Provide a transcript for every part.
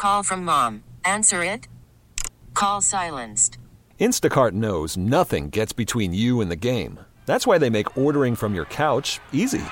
call from mom. Answer it. Call silenced. Instacart knows nothing gets between you and the game. That's why they make ordering from your couch easy.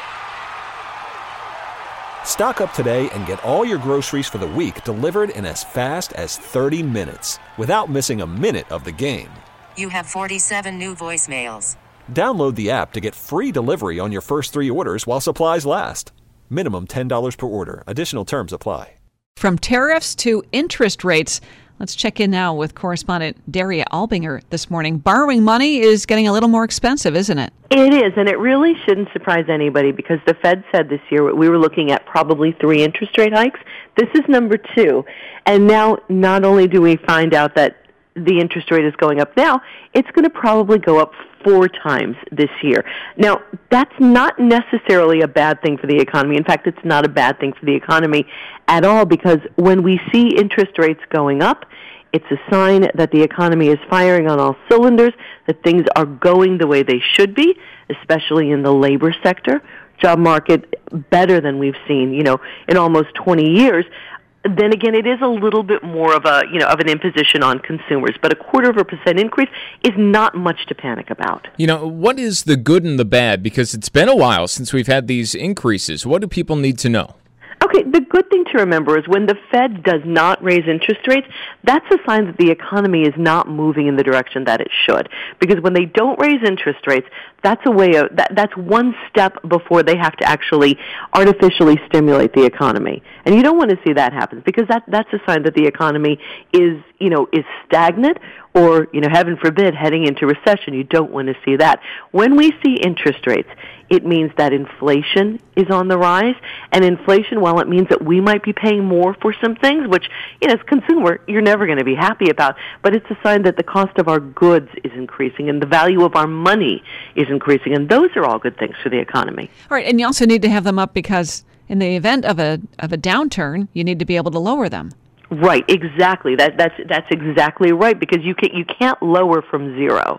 Stock up today and get all your groceries for the week delivered in as fast as 30 minutes without missing a minute of the game. You have 47 new voicemails. Download the app to get free delivery on your first 3 orders while supplies last. Minimum $10 per order. Additional terms apply. From tariffs to interest rates, let's check in now with correspondent Daria Albinger this morning. Borrowing money is getting a little more expensive, isn't it? It is, and it really shouldn't surprise anybody because the Fed said this year we were looking at probably 3 interest rate hikes. This is number 2. And now not only do we find out that the interest rate is going up now, it's going to probably go up 4 times this year. Now, that's not necessarily a bad thing for the economy. In fact, it's not a bad thing for the economy at all because when we see interest rates going up, it's a sign that the economy is firing on all cylinders, that things are going the way they should be, especially in the labor sector. Job market better than we've seen, in almost 20 years. Then again, it is a little bit more of an imposition on consumers. But a 0.25% increase is not much to panic about. What is the good and the bad? Because it's been a while since we've had these increases. What do people need to know? Okay, the good thing to remember is when the Fed does not raise interest rates, that's a sign that the economy is not moving in the direction that it should. Because when they don't raise interest rates, that's that's one step before they have to actually artificially stimulate the economy. And you don't want to see that happen because that's a sign that the economy is stagnant or, heaven forbid, heading into recession. You don't want to see that. When we see interest rates, it means that inflation is on the rise. And inflation, while it means that we might be paying more for some things, which, as a consumer, you're never going to be happy about, but it's a sign that the cost of our goods is increasing and the value of our money is increasing. And those are all good things for the economy. All right, and you also need to have them up because in the event of a downturn, you need to be able to lower them. Right, exactly. That's exactly right because you can't lower from 0.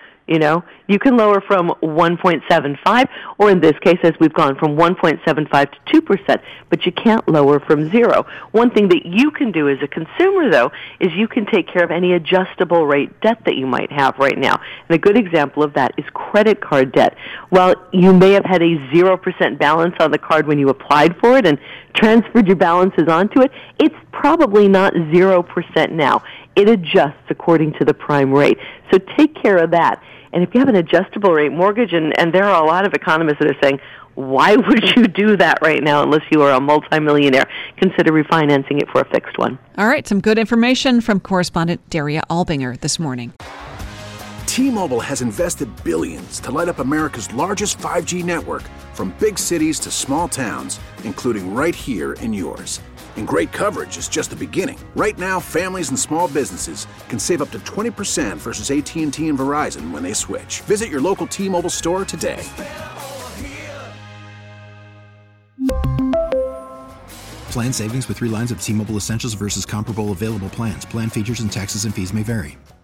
You can lower from 1.75, or in this case, as we've gone from 1.75 to 2%, but you can't lower from 0. One thing that you can do as a consumer, though, is you can take care of any adjustable rate debt that you might have right now. And a good example of that is credit card debt. While you may have had a 0% balance on the card when you applied for it and transferred your balances onto it, it's probably not 0% now. It adjusts according to the prime rate. So take care of that. And if you have an adjustable rate mortgage, and there are a lot of economists that are saying, why would you do that right now unless you are a multimillionaire? Consider refinancing it for a fixed one. All right, some good information from correspondent Daria Albinger this morning. T-Mobile has invested billions to light up America's largest 5G network from big cities to small towns, including right here in yours. And great coverage is just the beginning. Right now, families and small businesses can save up to 20% versus AT&T and Verizon when they switch. Visit your local T-Mobile store today. Plan savings with 3 lines of T-Mobile Essentials versus comparable available plans. Plan features and taxes and fees may vary.